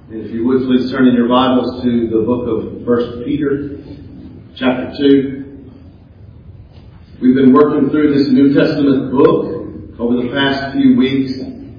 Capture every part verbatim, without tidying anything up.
If you would, please turn in your Bibles to the book of First Peter, chapter two. We've been working through this New Testament book over the past few weeks.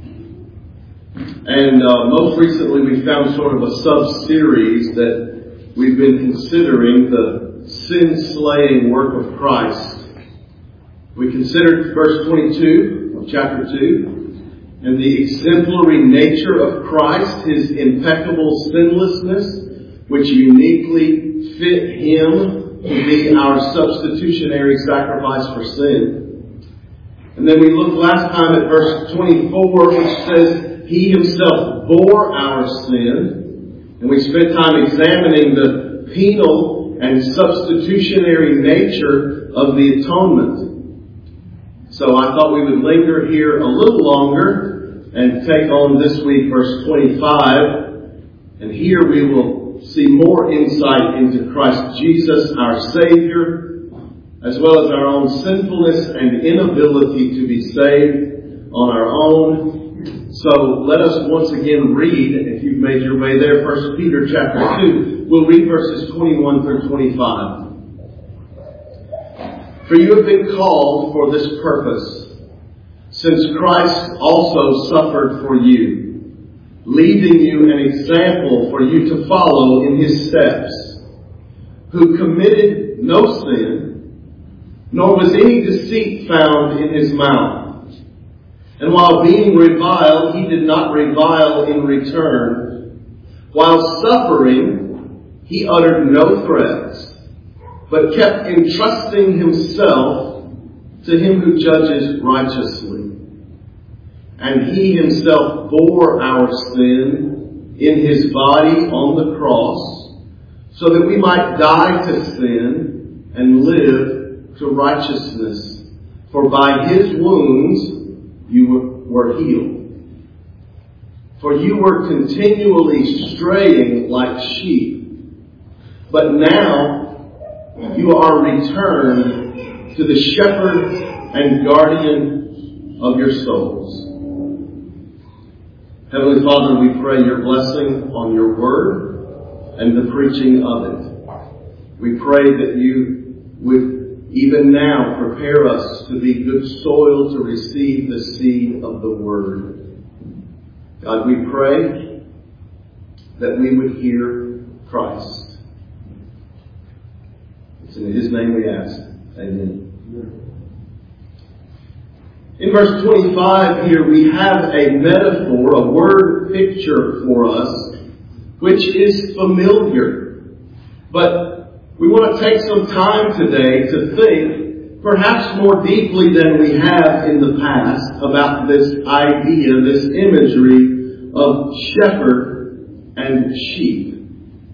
And uh, most recently we found sort of a sub-series that we've been considering, the sin-slaying work of Christ. We considered verse twenty-two of chapter two. And the exemplary nature of Christ, His impeccable sinlessness, which uniquely fit Him to be our substitutionary sacrifice for sin. And then we looked last time at verse twenty-four, which says, He Himself bore our sin. And we spent time examining the penal and substitutionary nature of the atonement. So I thought we would linger here a little longer and take on this week verse twenty-five. And here we will see more insight into Christ Jesus, our Savior, as well as our own sinfulness and inability to be saved on our own. So let us once again read, if you've made your way there, First Peter chapter two. We'll read verses twenty-one through twenty-five. For you have been called for this purpose, since Christ also suffered for you, leaving you an example for you to follow in His steps, who committed no sin, nor was any deceit found in His mouth. And while being reviled, He did not revile in return. While suffering, He uttered no threats, but kept entrusting Himself to Him who judges righteously. And He Himself bore our sin in His body on the cross, so that we might die to sin and live to righteousness. For by His wounds you were healed. For you were continually straying like sheep, but now you are returned to the shepherd and guardian of your souls. Heavenly Father, we pray your blessing on your word and the preaching of it. We pray that you would even now prepare us to be good soil to receive the seed of the word. God, we pray that we would hear Christ. It's in His name we ask. Amen. In verse twenty-five here we have a metaphor, a word picture for us, which is familiar. But we want to take some time today to think, perhaps more deeply than we have in the past, about this idea, this imagery of shepherd and sheep.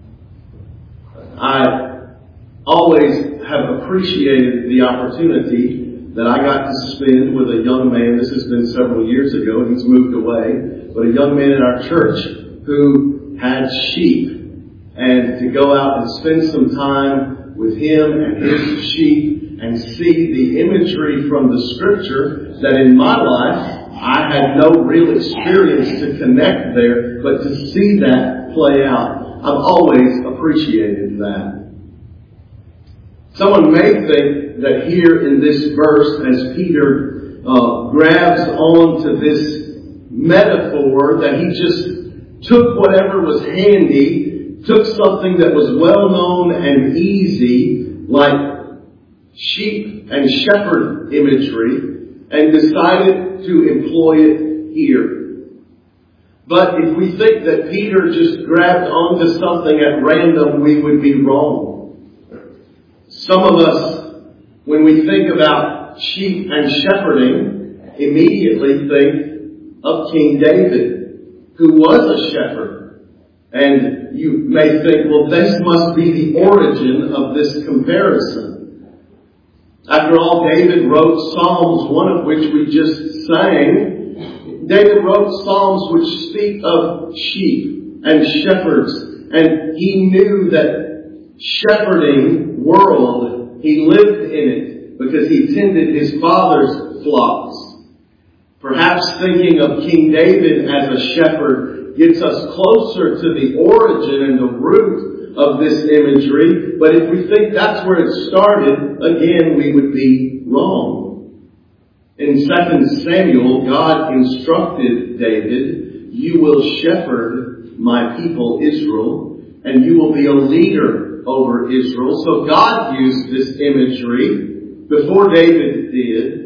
I always have appreciated the opportunity that I got to spend with a young man. This has been several years ago, and he's moved away. But a young man in our church who had sheep. And to go out and spend some time with him and his sheep and see the imagery from the Scripture that in my life I had no real experience to connect there, but to see that play out, I've always appreciated that. Someone may think that here in this verse, as Peter uh, grabs on to this metaphor, that he just took whatever was handy, took something that was well known and easy, like sheep and shepherd imagery, and decided to employ it here. But if we think that Peter just grabbed onto something at random, we would be wrong. Some of us, when we think about sheep and shepherding, immediately think of King David, who was a shepherd. And you may think, well, this must be the origin of this comparison. After all, David wrote Psalms, one of which we just sang. David wrote Psalms which speak of sheep and shepherds. And he knew that shepherding world, he lived in it because he tended his father's flocks. Perhaps thinking of King David as a shepherd gets us closer to the origin and the root of this imagery. But if we think that's where it started, again, we would be wrong. In Second Samuel, God instructed David, "You will shepherd my people Israel, and you will be a leader over Israel." So God used this imagery before David did.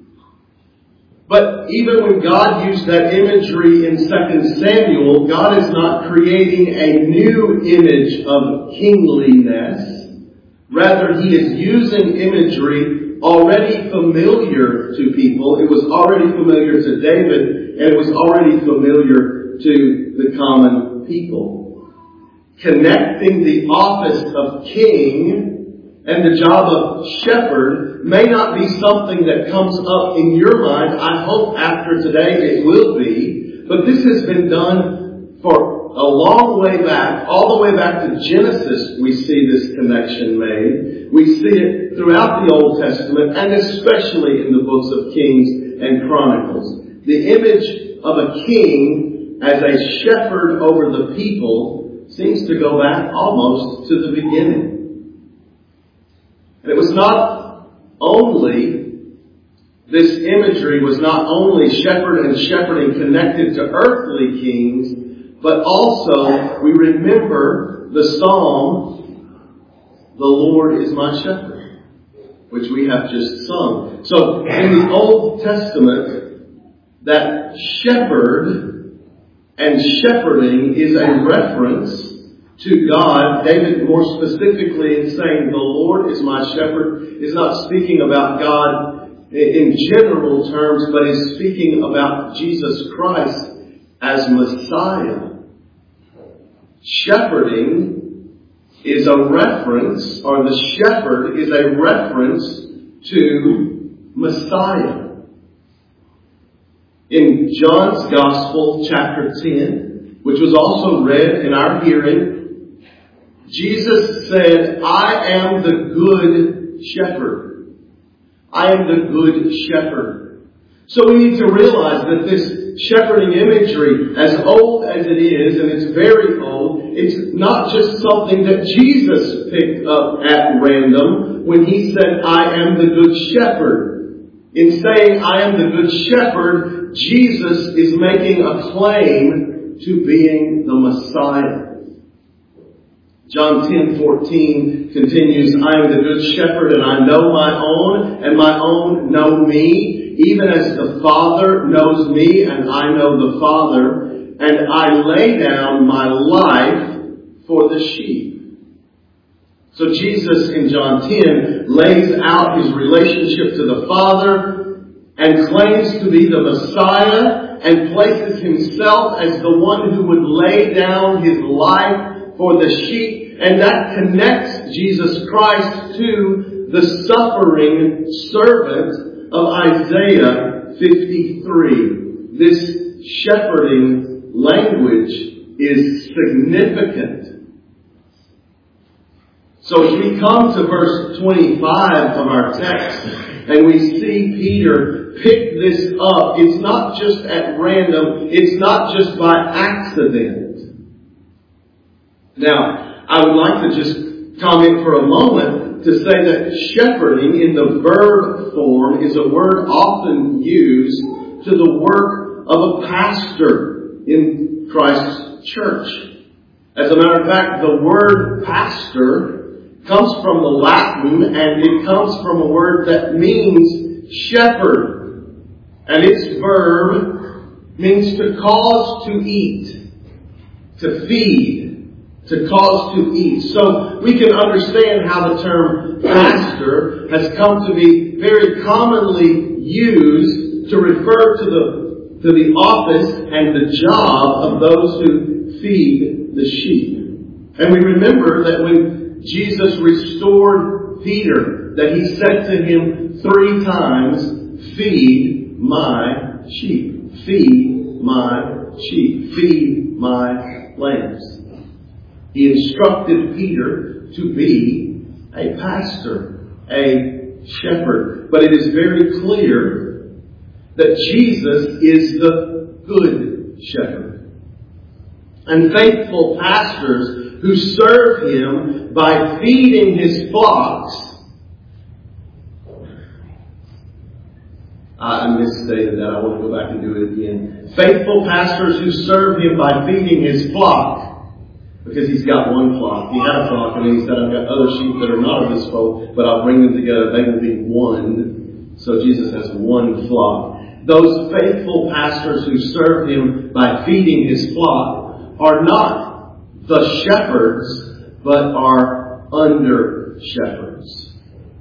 But even when God used that imagery in Second Samuel, God is not creating a new image of kingliness. Rather, He is using imagery already familiar to people. It was already familiar to David, and it was already familiar to the common people. Connecting the office of king and the job of shepherd may not be something that comes up in your mind. I hope after today it will be. But this has been done for a long way back. All the way back to Genesis we see this connection made. We see it throughout the Old Testament and especially in the books of Kings and Chronicles. The image of a king as a shepherd over the people seems to go back almost to the beginning. And it was not only, this imagery was not only shepherd and shepherding connected to earthly kings, but also we remember the psalm, "The Lord is my shepherd," which we have just sung. So in the Old Testament, that shepherd and shepherding is a reference to God. David, more specifically in saying, "The Lord is my shepherd," is not speaking about God in general terms, but is speaking about Jesus Christ as Messiah. Shepherding is a reference, or the shepherd is a reference to Messiah. In John's Gospel, chapter ten, which was also read in our hearing, Jesus said, "I am the good shepherd." I am the good shepherd. So we need to realize that this shepherding imagery, as old as it is, and it's very old, it's not just something that Jesus picked up at random when He said, "I am the good shepherd." In saying, "I am the good shepherd," Jesus is making a claim to being the Messiah. John ten fourteen continues, "I am the good shepherd, and I know my own, and my own know me, even as the Father knows me, and I know the Father, and I lay down my life for the sheep." So Jesus in John ten lays out His relationship to the Father and claims to be the Messiah and places Himself as the one who would lay down His life for the sheep. And that connects Jesus Christ to the suffering servant of Isaiah fifty-three. This shepherding language is significant. So as we come to verse twenty-five of our text, and we see Peter pick this up, it's not just at random, it's not just by accident. Now, I would like to just comment for a moment to say that shepherding in the verb form is a word often used to the work of a pastor in Christ's church. As a matter of fact, the word pastor comes from the Latin, and it comes from a word that means shepherd. And its verb means to cause to eat, to feed. To cause to eat. So we can understand how the term pastor has come to be very commonly used to refer to the, to the office and the job of those who feed the sheep. And we remember that when Jesus restored Peter, that He said to him three times, "Feed my sheep. Feed my sheep. Feed my lambs." He instructed Peter to be a pastor, a shepherd. But it is very clear that Jesus is the good shepherd. and faithful pastors who serve Him by feeding His flocks. I misstated that. I want to go back and do it again. Faithful pastors who serve Him by feeding His flock. Because He's got one flock. He had a flock, and then He said, I've got other sheep that are not of this fold, but I'll bring them together. They will be one. So Jesus has one flock. Those faithful pastors who serve Him by feeding His flock are not the shepherds, but are under shepherds.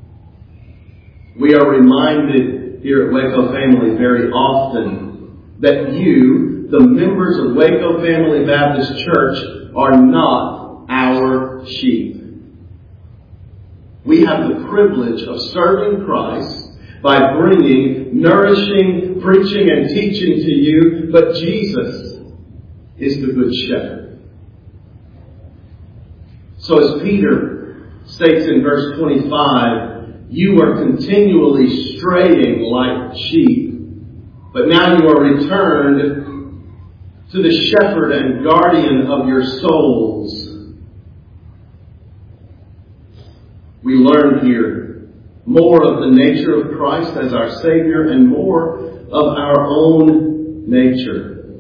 We are reminded here at Waco Family very often that you, the members of Waco Family Baptist Church, are not our sheep. We have the privilege of serving Christ by bringing, nourishing, preaching, and teaching to you, but Jesus is the Good Shepherd. So as Peter states in verse twenty-five, you are continually straying like sheep, but now you are returned to the shepherd and guardian of your souls. We learn here more of the nature of Christ as our Savior and more of our own nature.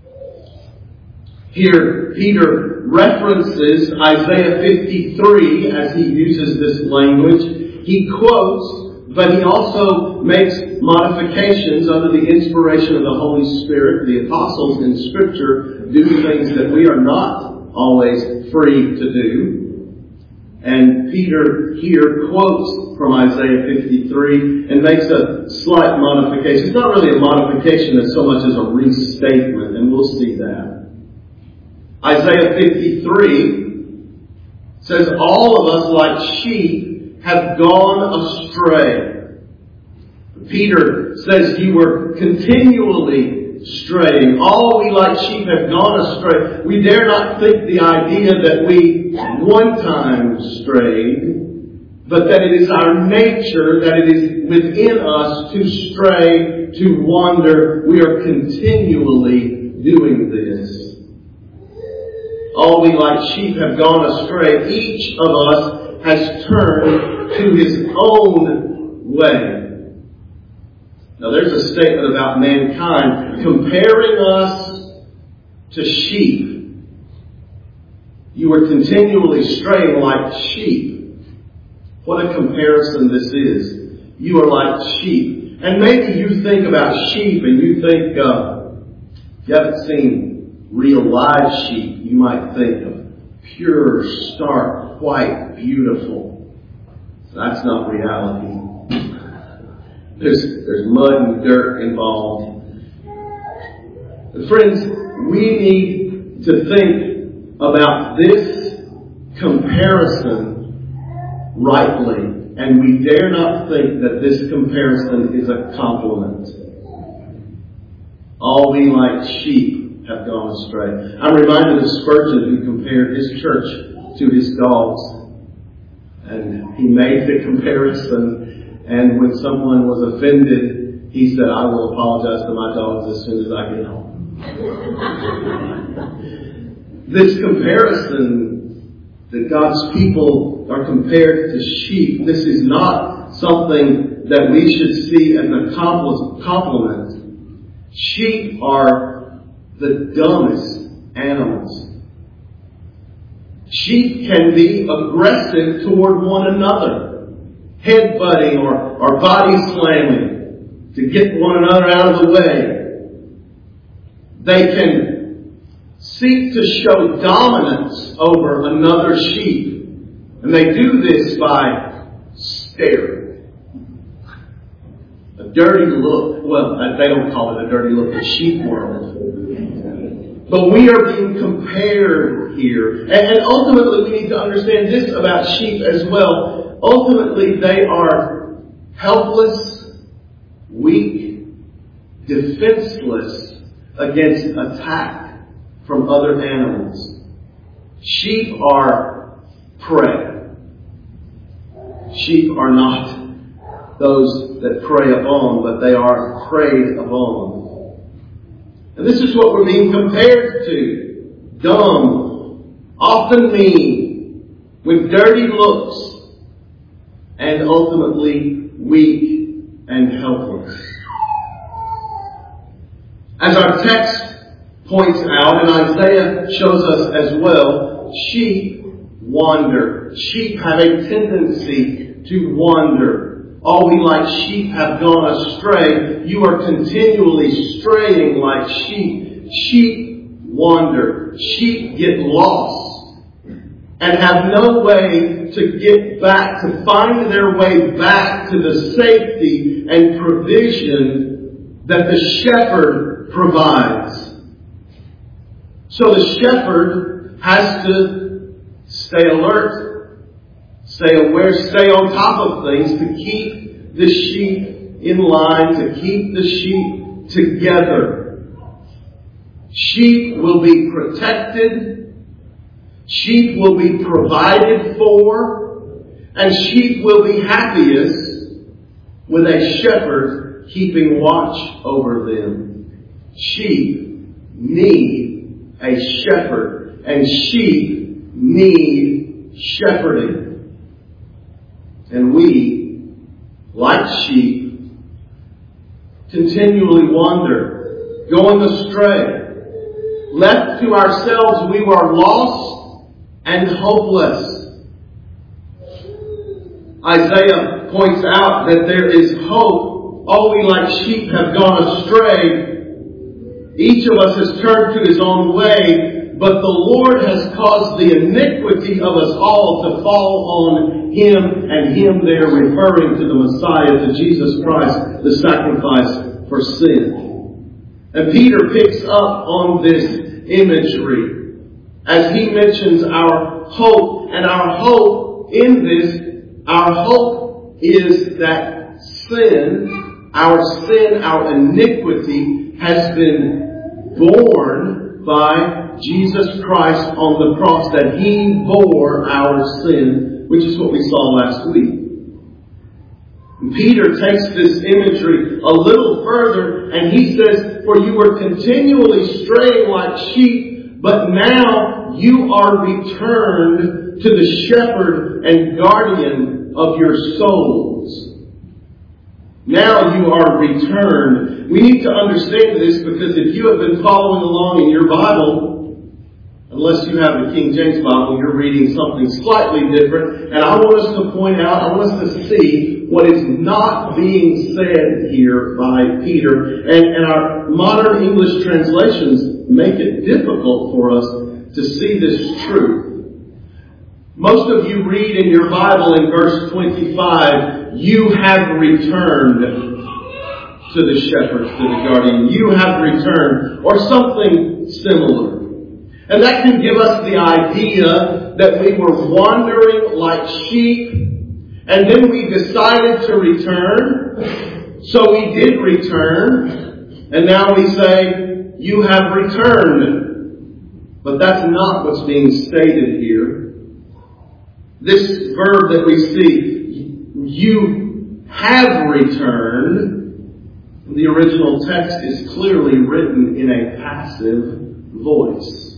Here, Peter references Isaiah fifty-three as he uses this language. He quotes, but he also makes modifications under the inspiration of the Holy Spirit. The apostles in Scripture do things that we are not always free to do. And Peter here quotes from Isaiah fifty-three and makes a slight modification. It's not really a modification as so much as a restatement, and we'll see that. Isaiah fifty-three says, all of us like sheep have gone astray. Peter says you were continually straying. All we like sheep have gone astray. We dare not think the idea that we one time strayed, but that it is our nature, that it is within us to stray, to wander. We are continually doing this. All we like sheep have gone astray. Each of us has turned to his own way. Now there's a statement about mankind comparing us to sheep. You are continually straying like sheep. What a comparison this is. You are like sheep. And maybe you think about sheep and you think, uh, if you haven't seen real live sheep, you might think of pure, stark, white, beautiful. That's not reality. There's, there's mud and dirt involved. But friends, we need to think about this comparison rightly. And we dare not think that this comparison is a compliment. All we like sheep have gone astray. I'm reminded of Spurgeon, who compared his church to his dogs. And he made the comparison. And when someone was offended, he said, I will apologize to my dogs as soon as I get home. This comparison that God's people are compared to sheep, this is not something that we should see as a compliment. Sheep are the dumbest animals. Sheep can be aggressive toward one another. Headbutting or, or body slamming to get one another out of the way. They can seek to show dominance over another sheep. And they do this by staring. A dirty look. Well, they don't call it a dirty look in sheep world. But we are being compared here. And, and ultimately we need to understand this about sheep as well. Ultimately, they are helpless, weak, defenseless against attack from other animals. Sheep are prey. Sheep are not those that prey upon, but they are preyed upon. And this is what we're being compared to. dumb, often mean, with dirty looks, and ultimately weak and helpless. As our text points out, and Isaiah shows us as well, sheep wander. Sheep have a tendency to wander. All we like sheep have gone astray. You are continually straying like sheep. Sheep wander. Sheep get lost and have no way to get back, to find their way back to the safety and provision that the shepherd provides. So the shepherd has to stay alert, stay aware, stay on top of things to keep the sheep in line, to keep the sheep together. Sheep will be protected, sheep will be provided for, and sheep will be happiest with a shepherd keeping watch over them. Sheep need a shepherd, and sheep need shepherding. And we, like sheep, continually wander, going astray. Left to ourselves, we are lost and hopeless. Isaiah points out that there is hope. All we like sheep have gone astray. Each of us has turned to his own way, but the Lord has caused the iniquity of us all to fall on him, and him there referring to the Messiah, to Jesus Christ, the sacrifice for sin. And Peter picks up on this imagery as he mentions our hope, and our hope in this, our hope is that sin, our sin, our iniquity has been borne by Jesus Christ on the cross, that he bore our sin, which is what we saw last week. And Peter takes this imagery a little further and he says, for you were continually straying like sheep, but now you are returned to the shepherd and guardian of your souls. Now you are returned. We need to understand this, because if you have been following along in your Bible, unless you have the King James Bible, you're reading something slightly different. And I want us to point out, I want us to see what is not being said here by Peter. And, and our modern English translations make it difficult for us to see this truth. Most of you read in your Bible in verse twenty-five, you have returned to the shepherd, to the guardian. You have returned, or something similar. And that can give us the idea that we were wandering like sheep, and then we decided to return. So we did return, and now we say, you have returned. But that's not what's being stated here. This verb that we see, you have returned, in the original text is clearly written in a passive voice.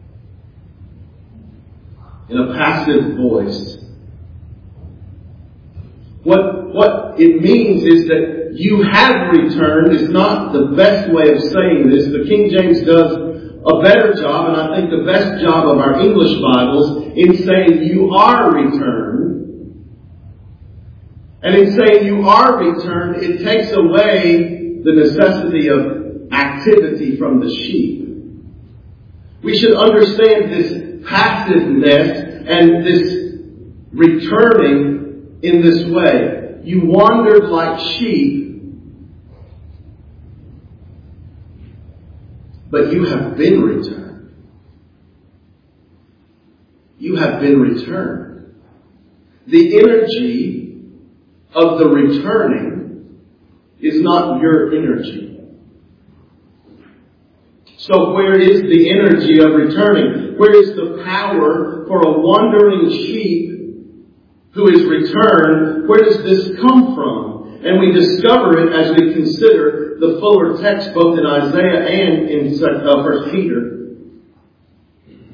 In a passive voice. What, what it means is that you have returned is not the best way of saying this. The King James does a better job, and I think the best job of our English Bibles, in saying you are returned. And in saying you are returned, it takes away the necessity of activity from the sheep. We should understand this passiveness and this returning in this way. You wandered like sheep, but you have been returned. You have been returned. The energy of the returning is not your energy. So where is the energy of returning? Where is the power for a wandering sheep who is returned? Where does this come from? And we discover it as we consider the fuller text both in Isaiah and in First Peter.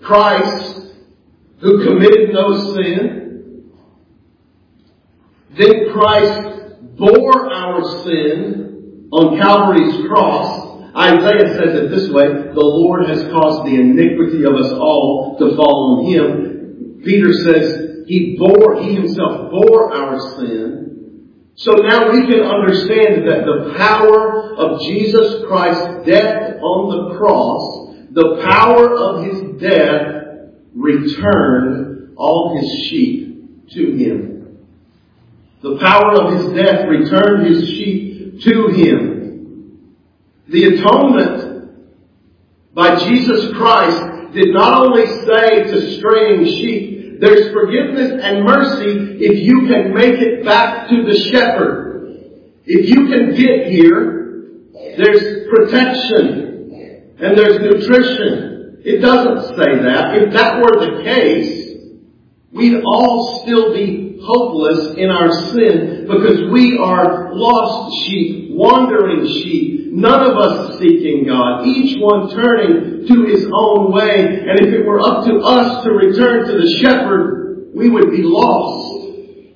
Christ, who committed no sin. Then Christ bore our sin on Calvary's cross. Isaiah says it this way, the Lord has caused the iniquity of us all to fall on Him. Peter says He bore, He Himself bore our sin. So now we can understand that the power of Jesus Christ's death on the cross, the power of His death returned all His sheep to Him. The power of His death returned His sheep to Him. The atonement by Jesus Christ did not only say to straying sheep, there's forgiveness and mercy if you can make it back to the shepherd. If you can get here, there's protection and there's nutrition. It doesn't say that. If that were the case, we'd all still be hopeless in our sin because we are lost sheep, wandering sheep. None of us seeking God, each one turning to his own way. And if it were up to us to return to the shepherd, we would be lost.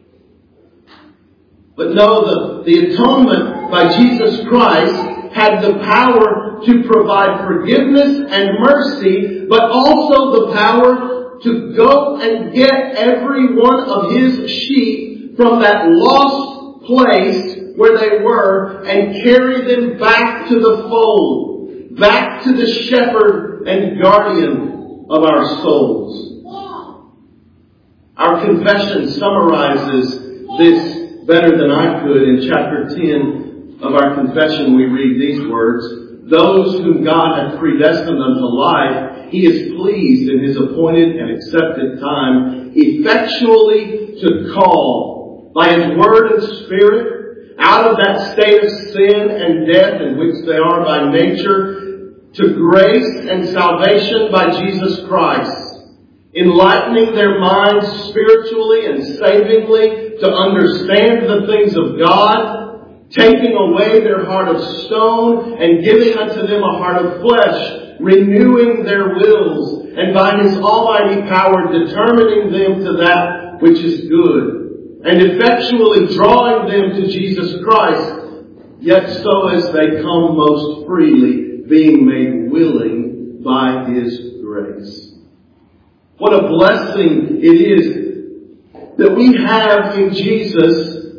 But no, the, the atonement by Jesus Christ had the power to provide forgiveness and mercy, but also the power to go and get every one of His sheep from that lost place where they were and carry them back to the fold, back to the shepherd and guardian of our souls. Our confession summarizes this better than I could. In chapter ten of our confession we read these words, those whom God hath predestined unto life, He is pleased in His appointed and accepted time effectually to call by His word and Spirit out of that state of sin and death in which they are by nature to grace and salvation by Jesus Christ, enlightening their minds spiritually and savingly to understand the things of God, taking away their heart of stone and giving unto them a heart of flesh, renewing their wills, and by His almighty power determining them to that which is good, and effectually drawing them to Jesus Christ, yet so as they come most freely, being made willing by His grace. What a blessing it is that we have in Jesus,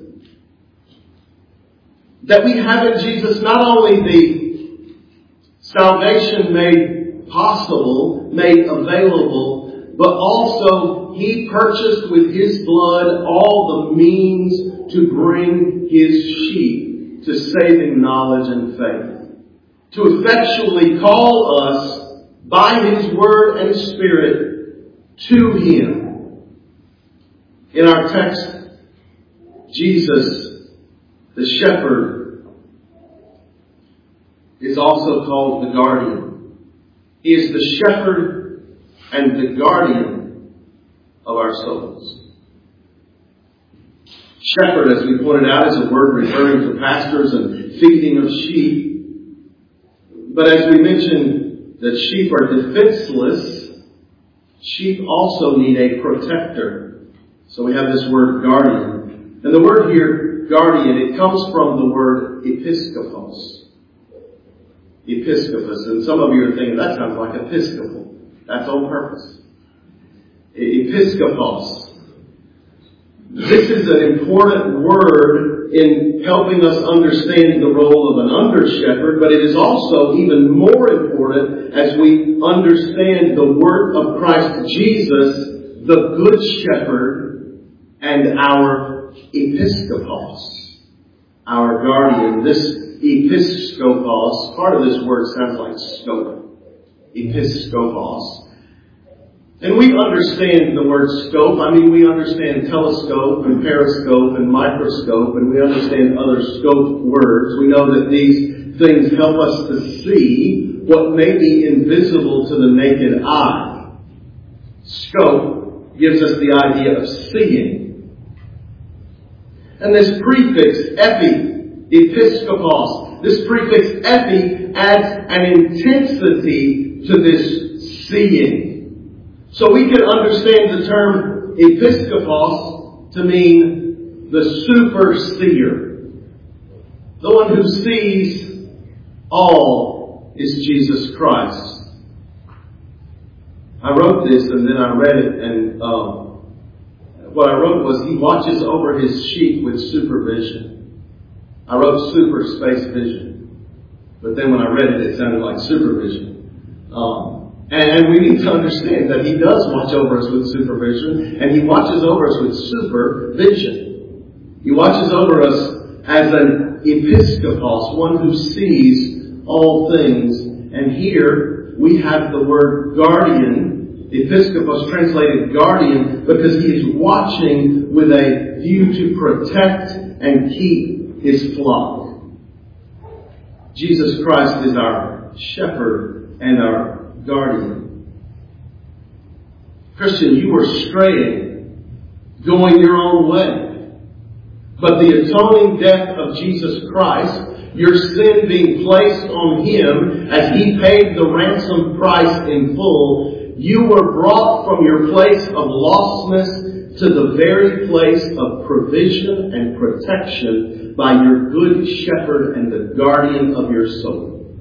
that we have in Jesus not only the salvation made possible, made available, but also He purchased with His blood all the means to bring His sheep to saving knowledge and faith. To effectually call us by His word and Spirit to Him. In our text, Jesus, the shepherd, is also called the guardian. He is the shepherd and the guardian of our souls. Shepherd, as we pointed out, is a word referring to pastors and feeding of sheep. But as we mentioned that sheep are defenseless, sheep also need a protector. So we have this word guardian. And the word here, guardian, it comes from the word episkopos. Episkopos. And some of you are thinking, that sounds like Episcopal. That's on purpose. Episkopos. This is an important word in helping us understand the role of an under-shepherd, but it is also even more important as we understand the work of Christ Jesus, the Good Shepherd, and our Episkopos, our guardian. This Episkopos, part of this word sounds like scope. Episkopos. And we understand the word scope. I mean, we understand telescope and periscope and microscope, and we understand other scope words. We know that these things help us to see what may be invisible to the naked eye. Scope gives us the idea of seeing. And this prefix, epi, episkopos, this prefix epi adds an intensity to this seeing. So we can understand the term episkopos to mean the superseer. The one who sees all is Jesus Christ. I wrote this and then I read it, and um, what I wrote was, He watches over His sheep with supervision. I wrote super space vision. But then when I read it, it sounded like supervision. Um, and, and we need to understand that He does watch over us with supervision, and He watches over us with supervision. He watches over us as an episkopos, one who sees all things. And here we have the word guardian. Episkopos translated guardian because He is watching with a view to protect and keep His flock. Jesus Christ is our shepherd and our guardian. Christian, you were straying, going your own way. But the atoning death of Jesus Christ, your sin being placed on Him as He paid the ransom price in full, you were brought from your place of lostness to the very place of provision and protection by your good shepherd and the guardian of your soul.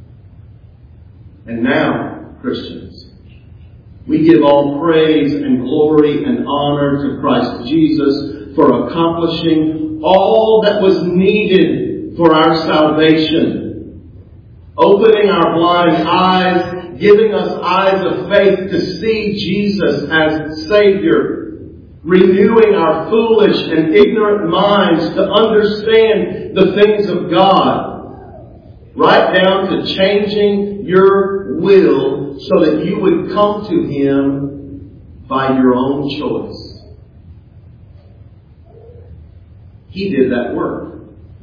And now, Christians, we give all praise and glory and honor to Christ Jesus for accomplishing all that was needed for our salvation, opening our blind eyes, giving us eyes of faith to see Jesus as Savior, renewing our foolish and ignorant minds to understand the things of God, right down to changing your will so that you would come to Him by your own choice. He did that work.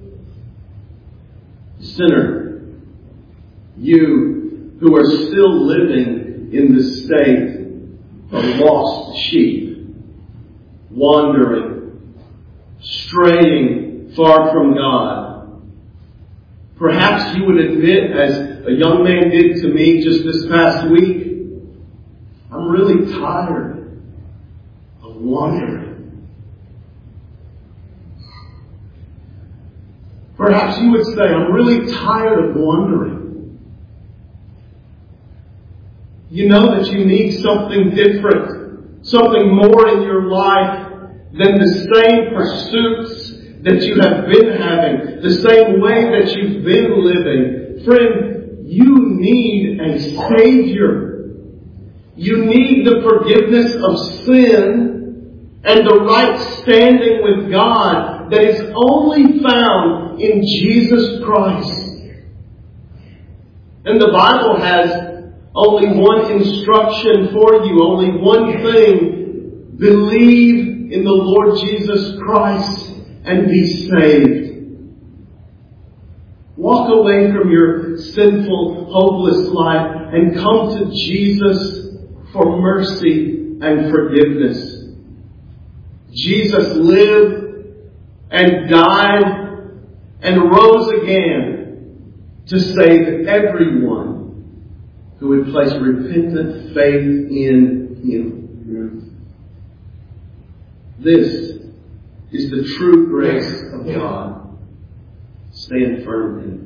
Sinner, you who are still living in the state of lost sheep, wandering, straying far from God. Perhaps you would admit, as a young man did to me just this past week, I'm really tired of wandering. Perhaps you would say, I'm really tired of wandering. You know that you need something different, something more in your life than the same pursuits that you have been having, the same way that you've been living. Friend, you need a Savior. You need the forgiveness of sin and the right standing with God that is only found in Jesus Christ. And the Bible has only one instruction for you, only one thing. Believe in the Lord Jesus Christ and be saved. Walk away from your sinful, hopeless life and come to Jesus for mercy and forgiveness. Jesus lived and died and rose again to save everyone who would place repentant faith in Him. This is the true grace of God. Stand firm in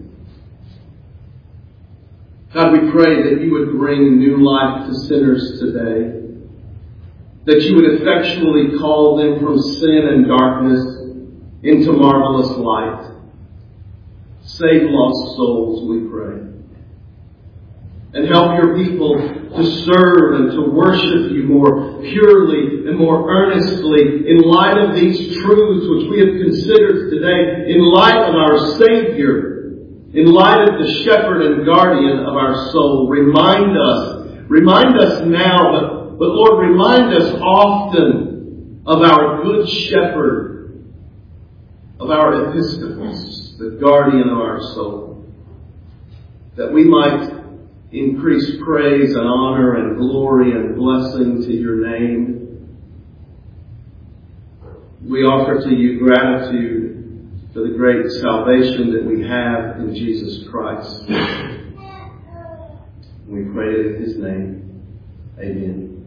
it. God, we pray that you would bring new life to sinners today. That you would effectually call them from sin and darkness into marvelous light. Save lost souls, we pray. And help your people to serve and to worship you more purely and more earnestly in light of these truths which we have considered today, in light of our Savior, in light of the shepherd and guardian of our soul. Remind us, remind us now, but, but Lord, remind us often of our good shepherd, of our episkopos, the guardian of our soul, that we might increase praise and honor and glory and blessing to your name. We offer to you gratitude for the great salvation that we have in Jesus Christ. We pray in His name. Amen.